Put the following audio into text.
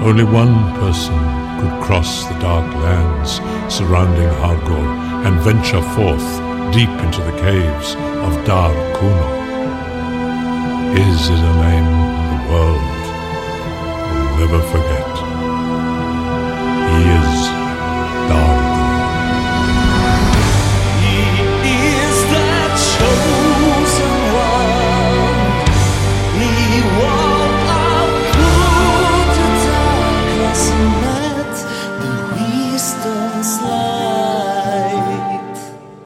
Only one person could cross the dark lands surrounding Hargol and venture forth deep into the caves of Dar Kuno. His is a name the world will never forget.